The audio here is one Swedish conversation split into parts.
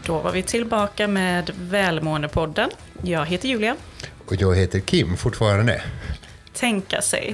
Då var vi tillbaka med Välmåendepodden. Jag heter Julia. Och jag heter Kim fortfarande. Tänka sig.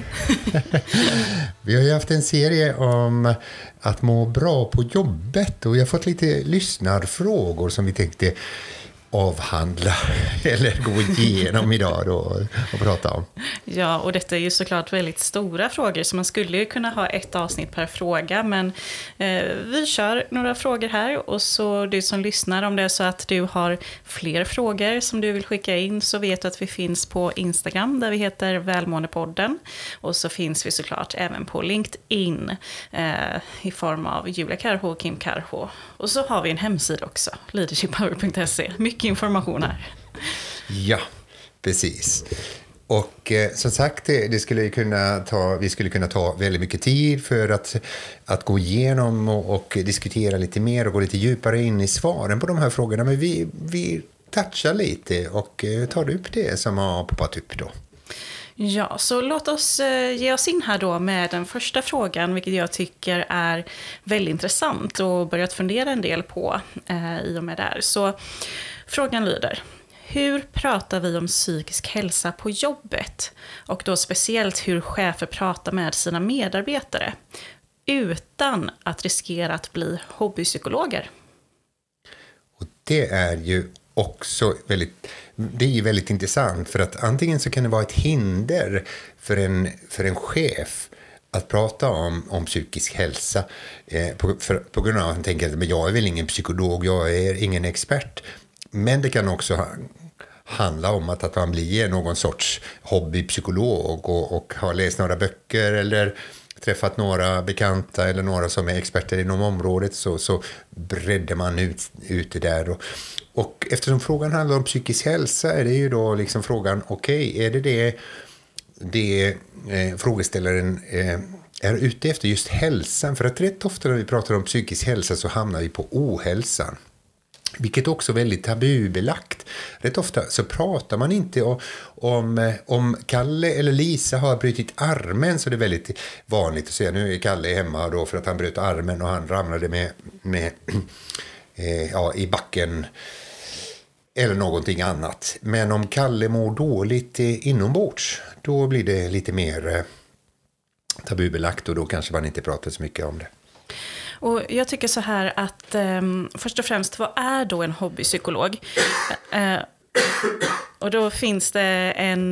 Vi har ju haft en serie om att må bra på jobbet och vi har fått lite lyssnarfrågor som vi tänkte avhandla eller gå igenom idag då och prata om. Ja, och detta är ju såklart väldigt stora frågor så man skulle ju kunna ha ett avsnitt per fråga, men vi kör några frågor här och så du som lyssnar, om det är så att du har fler frågor som du vill skicka in så vet du att vi finns på Instagram där vi heter Välmåendepodden och så finns vi såklart även på LinkedIn i form av Julia Karho och Kim Karho. Och så har vi en hemsida också, leadershippower.se. Mycket information här. Ja, precis. Och som sagt, vi skulle kunna ta väldigt mycket tid för att gå igenom och diskutera lite mer och gå lite djupare in i svaren på de här frågorna. Men vi touchar lite och tar upp det som har poppat upp då. Ja, så låt oss ge oss in här då med den första frågan, vilket jag tycker är väldigt intressant och börjat fundera en del på i och med det här. Så frågan lyder: hur pratar vi om psykisk hälsa på jobbet? Och då speciellt hur chefer pratar med sina medarbetare utan att riskera att bli hobbypsykologer. Och det är ju också väldigt intressant, för att antingen så kan det vara ett hinder för en chef att prata om psykisk hälsa på grund av att han tänker att jag är väl ingen psykolog, jag är ingen expert. Men det kan också handla om att man blir någon sorts hobbypsykolog och har läst några böcker eller träffat några bekanta eller några som är experter inom området, så breddar man ut det där. Och eftersom frågan handlar om psykisk hälsa är det ju då liksom frågan, okej, är det frågeställaren är ute efter just hälsan? För att rätt ofta när vi pratar om psykisk hälsa så hamnar vi på ohälsan. Vilket också är väldigt tabubelagt. Rätt ofta så pratar man inte om Kalle eller Lisa har brutit armen, så det är väldigt vanligt att säga nu är Kalle hemma då för att han bröt armen och han ramlade i backen eller någonting annat. Men om Kalle mår dåligt inombords, då blir det lite mer tabubelagt och då kanske man inte pratar så mycket om det. Och jag tycker så här att först och främst, vad är då en hobbypsykolog? Och då finns det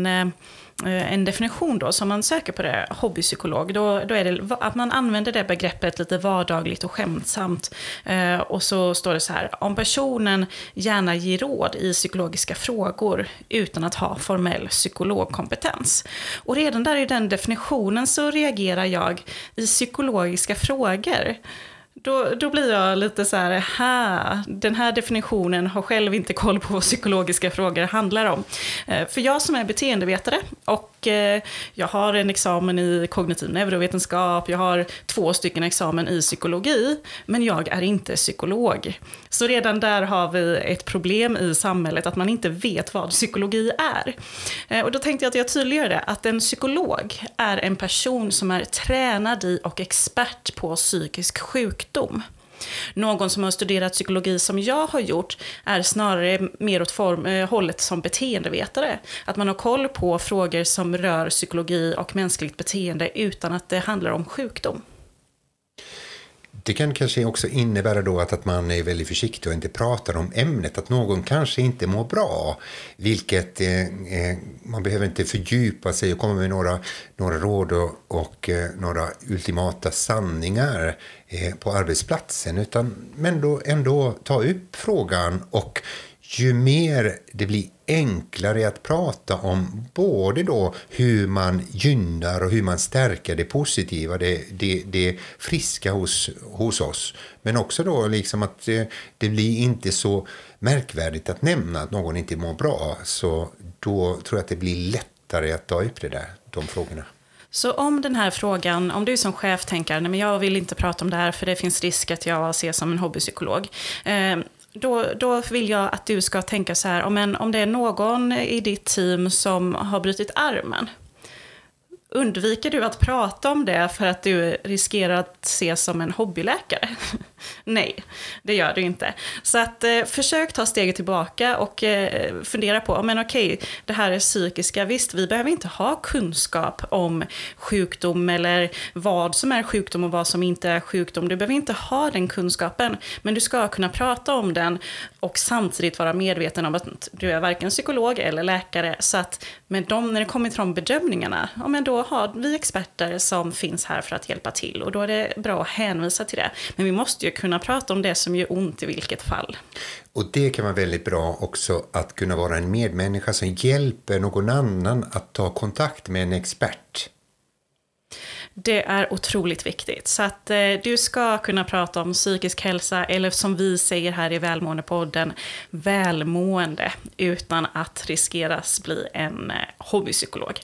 en definition då som man söker på det, hobbypsykolog. Då är det att man använder det begreppet lite vardagligt och skämtsamt. Och så står det så här: om personen gärna ger råd i psykologiska frågor utan att ha formell psykologkompetens. Och redan där i den definitionen så reagerar jag i psykologiska frågor. Då blir jag lite så här, den här definitionen har själv inte koll på vad psykologiska frågor handlar om. För jag som är beteendevetare och jag har en examen i kognitiv neurovetenskap, jag har 2 examen i psykologi, men jag är inte psykolog. Så redan där har vi ett problem i samhället, att man inte vet vad psykologi är. Och då tänkte jag att jag tydliggör det, att en psykolog är en person som är tränad i och expert på psykisk sjukdom. Någon som har studerat psykologi som jag har gjort är snarare mer åt hållet som beteendevetare. Att man har koll på frågor som rör psykologi och mänskligt beteende utan att det handlar om sjukdom. Det kan kanske också innebära då att man är väldigt försiktig och inte pratar om ämnet. Att någon kanske inte mår bra. Vilket man behöver inte fördjupa sig och komma med några råd och några ultimata sanningar på arbetsplatsen. Men då ändå ta upp frågan, och ju mer det blir enklare att prata om både då hur man gynnar och hur man stärker det positiva, det friska hos oss. Men också då liksom att det blir inte så märkvärdigt att nämna att någon inte mår bra. Så då tror jag att det blir lättare att ta upp de frågorna. Så om den här frågan, om du som chef tänker, nej men jag vill inte prata om det här för det finns risk att jag ses som en hobbypsykolog. Då vill jag att du ska tänka så här, om det är någon i ditt team som har brutit armen, undviker du att prata om det för att du riskerar att ses som en hobbyläkare? Nej, det gör du inte. Så att försök ta steget tillbaka och fundera på, men okej, det här är psykiska. Visst, vi behöver inte ha kunskap om sjukdom eller vad som är sjukdom och vad som inte är sjukdom. Du behöver inte ha den kunskapen, men du ska kunna prata om den och samtidigt vara medveten om att du är varken psykolog eller läkare. Så att när det kommer till de bedömningarna, ja, men då har vi experter som finns här för att hjälpa till. Och då är det bra att hänvisa till det. Men vi måste ju kunna prata om det som gör ont i vilket fall. Och det kan vara väldigt bra också att kunna vara en medmänniska som hjälper någon annan att ta kontakt med en expert. Det är otroligt viktigt. Så att du ska kunna prata om psykisk hälsa, eller som vi säger här i Välmåendepodden, välmående, utan att riskeras bli en hobbypsykolog.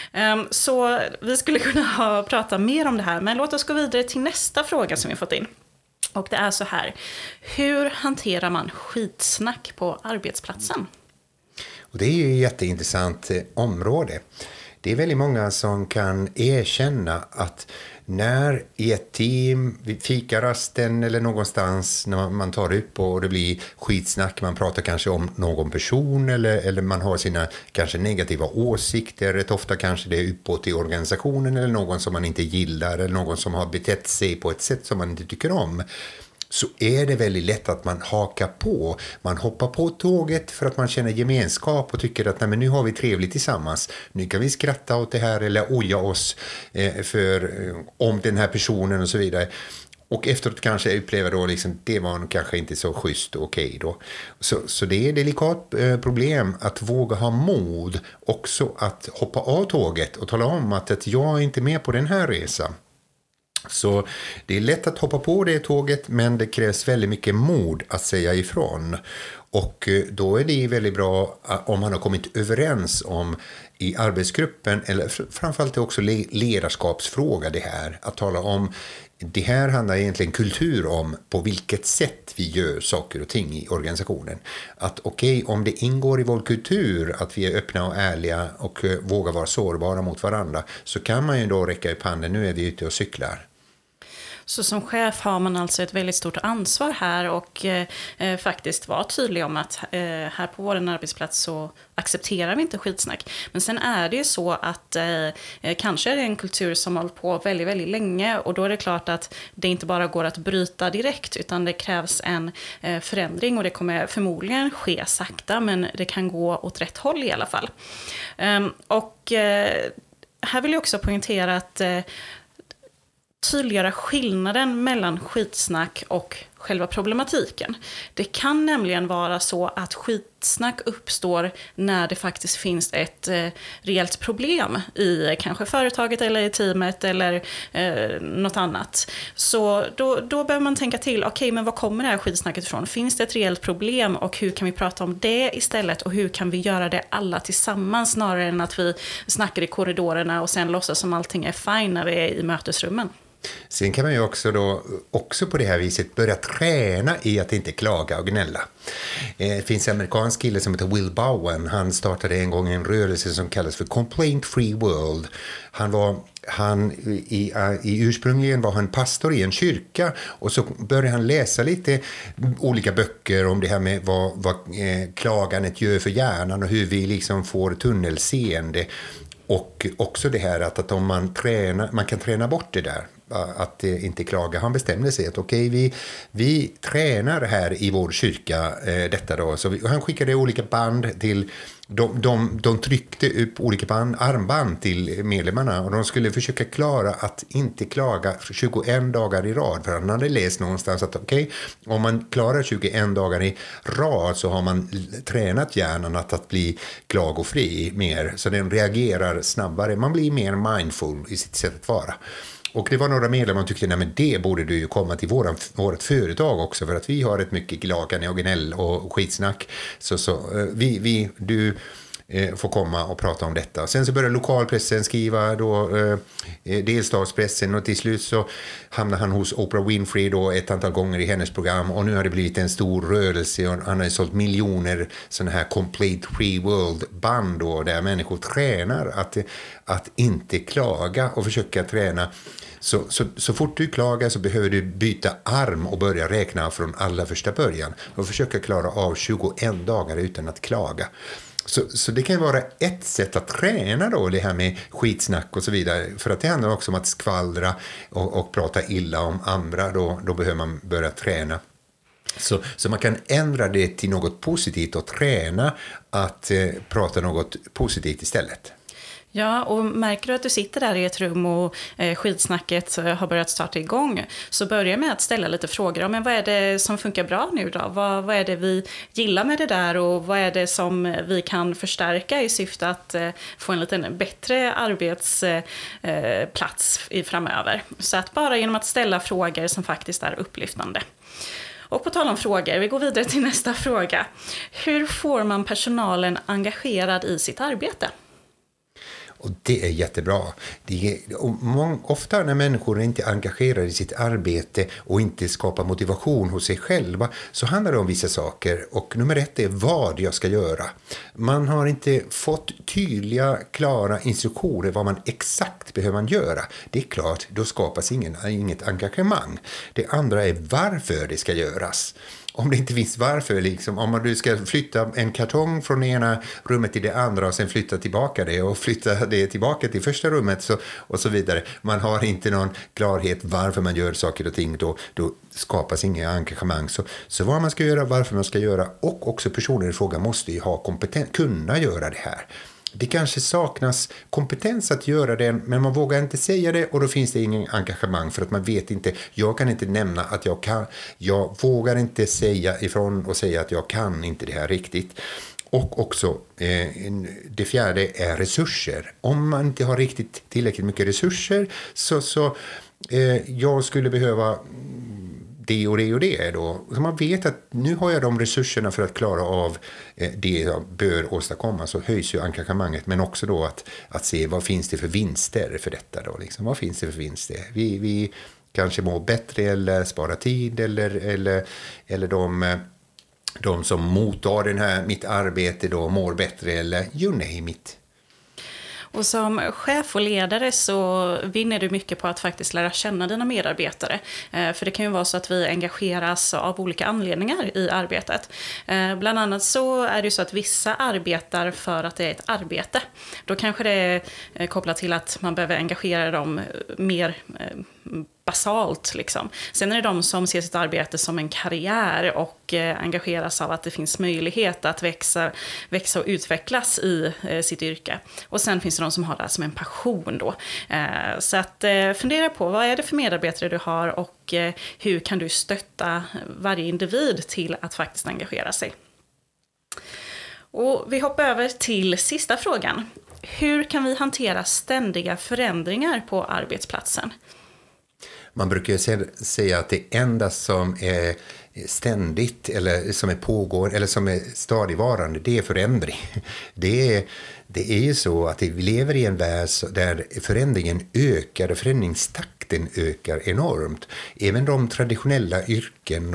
Så vi skulle kunna prata mer om det här, men låt oss gå vidare till nästa fråga som vi fått in. Och det är så här: hur hanterar man skitsnack på arbetsplatsen? Och det är ju ett jätteintressant område. Det är väldigt många som kan erkänna att när i ett team, vid fikarasten eller någonstans när man tar upp och det blir skitsnack, man pratar kanske om någon person eller man har sina kanske negativa åsikter, rätt ofta kanske det är uppåt i organisationen eller någon som man inte gillar eller någon som har betett sig på ett sätt som man inte tycker om. Så är det väldigt lätt att man hakar på. Man hoppar på tåget för att man känner gemenskap och tycker att nej, men nu har vi trevligt tillsammans. Nu kan vi skratta åt det här eller oja oss om den här personen och så vidare. Och efteråt kanske jag upplever då liksom, det var kanske inte så schysst och okej då. Så det är ett delikat problem att våga ha mod också att hoppa av tåget och tala om att jag är inte med på den här resan. Så det är lätt att hoppa på det tåget, men det krävs väldigt mycket mod att säga ifrån. Och då är det väldigt bra om man har kommit överens om i arbetsgruppen, eller framförallt är också ledarskapsfråga det här. Att tala om, det här handlar egentligen kultur om på vilket sätt vi gör saker och ting i organisationen. Att okej, om det ingår i vår kultur att vi är öppna och ärliga och vågar vara sårbara mot varandra, så kan man ju då räcka upp handen, nu är vi ute och cyklar. Så som chef har man alltså ett väldigt stort ansvar här och faktiskt vara tydlig om att här på vår arbetsplats så accepterar vi inte skitsnack. Men sen är det ju så att kanske är det en kultur som har hållit på väldigt, väldigt länge, och då är det klart att det inte bara går att bryta direkt, utan det krävs en förändring, och det kommer förmodligen ske sakta, men det kan gå åt rätt håll i alla fall. Och här vill jag också poängtera att tydliggöra skillnaden mellan skitsnack och själva problematiken. Det kan nämligen vara så att skitsnack uppstår när det faktiskt finns ett reellt problem i kanske företaget eller i teamet eller något annat. Så då behöver man tänka till, okej, men var kommer det här skitsnacket ifrån? Finns det ett reellt problem, och hur kan vi prata om det istället, och hur kan vi göra det alla tillsammans snarare än att vi snackar i korridorerna och sen låtsas som allting är fine när vi är i mötesrummen. Sen kan man ju också på det här viset börja träna i att inte klaga och gnälla. Det finns en amerikansk kille som heter Will Bowen. Han startade en gång en rörelse som kallas för Complaint Free World. Ursprungligen var han pastor i en kyrka, och så började han läsa lite olika böcker om det här med vad klagandet gör för hjärnan och hur vi liksom får tunnelseende. Och också det här att om man kan träna bort det där, att inte klaga. Han bestämde sig att okej, vi tränar här i vår kyrka detta då. Så han skickade olika band till, de tryckte upp olika armband till medlemmarna, och de skulle försöka klara att inte klaga för 21 dagar i rad. För han hade läst någonstans att okej, om man klarar 21 dagar i rad så har man tränat hjärnan att bli klagofri mer, så den reagerar snabbare. Man blir mer mindful i sitt sätt att vara. Och det var några medlemmar som tyckte, nej men det borde du ju komma till vårt företag också, för att vi har ett mycket glakande och gnäll och skitsnack. få komma och prata om detta. Sen så började lokalpressen skriva då, delstatspressen, och till slut så hamnade han hos Oprah Winfrey då ett antal gånger i hennes program, och nu har det blivit en stor rörelse, och han har sålt miljoner sådana här Complete Free World band då, där människor tränar att inte klaga och försöka träna. Så fort du klagar så behöver du byta arm och börja räkna från allra första början och försöka klara av 21 dagar utan att klaga. Så det kan vara ett sätt att träna då, det här med skitsnack och så vidare, för att det handlar också om att skvallra och prata illa om andra, då behöver man börja träna. Så man kan ändra det till något positivt och träna att prata något positivt istället. Ja, och märker du att du sitter där i ett rum och skitsnacket har börjat starta igång, så börja med att ställa lite frågor om, men vad är det som funkar bra nu då? Vad är det vi gillar med det där, och vad är det som vi kan förstärka i syfte att få en lite bättre arbetsplats framöver? Så att bara genom att ställa frågor som faktiskt är upplyftande. Och på tal om frågor, vi går vidare till nästa fråga. Hur får man personalen engagerad i sitt arbete? Och det är jättebra. Ofta när människor inte är engagerade i sitt arbete och inte skapar motivation hos sig själva, så handlar det om vissa saker. Och nummer 1 är vad jag ska göra. Man har inte fått tydliga, klara instruktioner vad man exakt behöver göra. Det är klart, då skapas inget engagemang. Det andra är varför det ska göras. Om det inte finns varför, liksom, om du ska flytta en kartong från ena rummet till det andra och sen flytta tillbaka det och flytta det tillbaka till första rummet och så vidare. Man har inte någon klarhet varför man gör saker och ting, då skapas inga engagemang. Så vad man ska göra, varför man ska göra, och också personer i fråga måste ju ha kunna göra det här. Det kanske saknas kompetens att göra det, men man vågar inte säga det, och då finns det ingen engagemang för att man vet inte. Jag kan inte nämna att jag kan. Jag vågar inte säga ifrån och säga att jag kan inte det här riktigt. Och också det fjärde är resurser. Om man inte har riktigt tillräckligt mycket resurser så jag skulle behöva det och det och det då. Så man vet att nu har jag de resurserna för att klara av det jag bör åstadkomma, så höjs ju engagemanget. Men också då att se vad finns det för vinster för detta då. Liksom. Vad finns det för vinster? Vi kanske mår bättre eller sparar tid eller de som mottar mitt arbete då mår bättre, eller you name it. Och som chef och ledare så vinner du mycket på att faktiskt lära känna dina medarbetare. För det kan ju vara så att vi engageras av olika anledningar i arbetet. Bland annat så är det ju så att vissa arbetar för att det är ett arbete. Då kanske det är kopplat till att man behöver engagera dem mer basalt liksom. Sen är det de som ser sitt arbete som en karriär och engageras av att det finns möjlighet att växa och utvecklas i sitt yrke. Och sen finns det de som har det som en passion då. Så att fundera på vad är det för medarbetare du har, och hur kan du stötta varje individ till att faktiskt engagera sig. Och vi hoppar över till sista frågan. Hur kan vi hantera ständiga förändringar på arbetsplatsen? Man brukar säga att det enda som är ständigt eller som är pågår eller som är stadigvarande, det är förändring. Det är ju så att vi lever i en värld där förändringen ökar och förändringstakten ökar enormt. Även de traditionella yrken,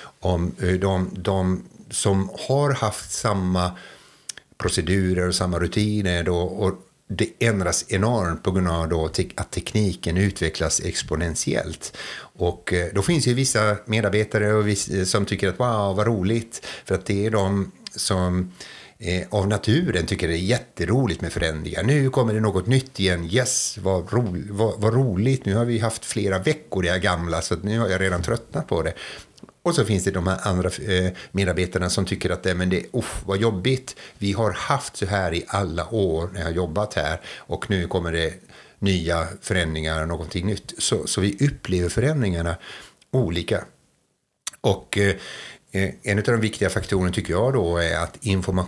de som har haft samma procedurer och samma rutiner då, och det ändras enormt på grund av då att tekniken utvecklas exponentiellt. Och då finns ju vissa medarbetare som tycker att wow, vad roligt. För att det är de som av naturen tycker det är jätteroligt med förändringar. Nu kommer det något nytt igen. Yes, vad roligt. Nu har vi haft flera veckor det här gamla, så nu har jag redan tröttnat på det. Och så finns det de här andra medarbetarna som tycker att vad jobbigt. Vi har haft så här i alla år när jag har jobbat här, och nu kommer det nya förändringar, någonting nytt. Så vi upplever förändringarna olika. Och En av de viktiga faktorerna tycker jag då är att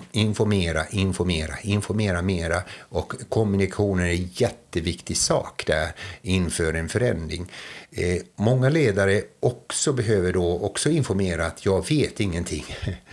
informera mera, och kommunikationen är en jätteviktig sak där inför en förändring. Många ledare också behöver då också informera att jag vet ingenting.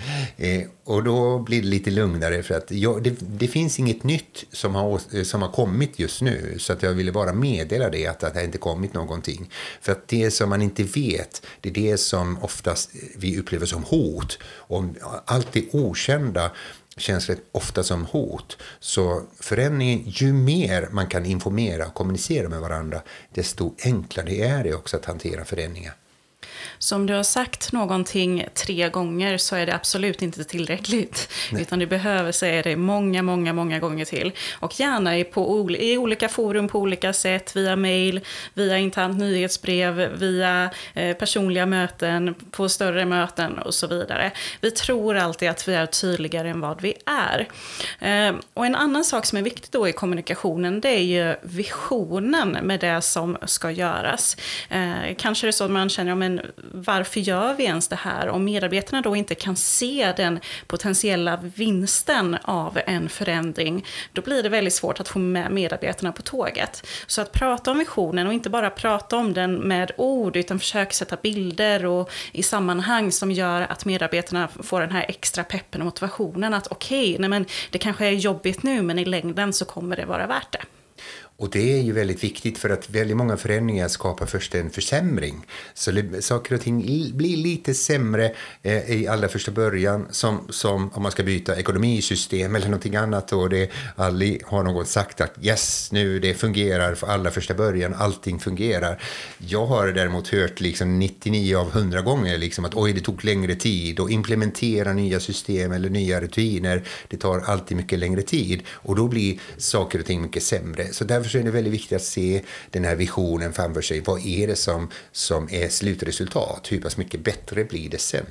Och då blir det lite lugnare, för att det finns inget nytt som har kommit just nu, så att jag ville bara meddela det, att det inte kommit någonting. För att det som man inte vet, det är det som oftast vi upplever som hot. Och allt det okända känns rätt ofta som hot. Så förändringen, ju mer man kan informera och kommunicera med varandra, desto enklare är det också att hantera förändringar. Så om du har sagt någonting 3 gånger så är det absolut inte tillräckligt. Nej. Utan du behöver säga det många gånger till. Och gärna i olika forum på olika sätt. Via mejl, via internt nyhetsbrev, via personliga möten, på större möten och så vidare. Vi tror alltid att vi är tydligare än vad vi är. Och en annan sak som är viktig då i kommunikationen, det är ju visionen med det som ska göras. Kanske är det så att man känner, men varför gör vi ens det här? Om medarbetarna då inte kan se den potentiella vinsten av en förändring, då blir det väldigt svårt att få med medarbetarna på tåget. Så att prata om visionen, och inte bara prata om den med ord, utan försöka sätta bilder och i sammanhang som gör att medarbetarna får den här extra peppen och motivationen att men det kanske är jobbigt nu, men i längden så kommer det vara värt det. Och det är ju väldigt viktigt, för att väldigt många förändringar skapar först en försämring. Så saker och ting blir lite sämre i allra första början, som om man ska byta ekonomisystem eller någonting annat, och det aldrig har någon sagt att yes, nu det fungerar för allra första början, allting fungerar. Jag har däremot hört liksom 99 av 100 gånger liksom att det tog längre tid, och implementera nya system eller nya rutiner, det tar alltid mycket längre tid, och då blir saker och ting mycket sämre. Så därför är det väldigt viktigt att se den här visionen framför sig. Vad är det som är slutresultat? Hur pass mycket bättre blir det sen?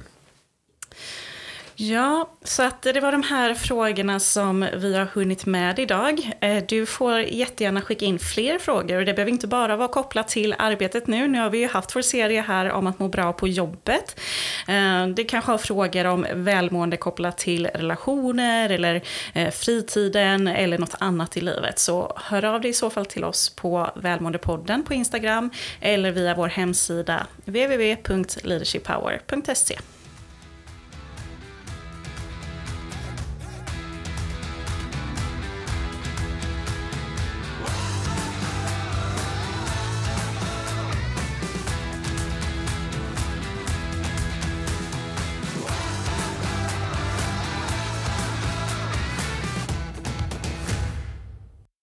Ja, så att det var de här frågorna som vi har hunnit med idag. Du får jättegärna skicka in fler frågor, och det behöver inte bara vara kopplat till arbetet nu. Nu har vi ju haft vår serie här om att må bra på jobbet. Det kanske har frågor om välmående kopplat till relationer eller fritiden eller något annat i livet. Så hör av dig i så fall till oss på Välmåendepodden på Instagram eller via vår hemsida www.leadershippower.se.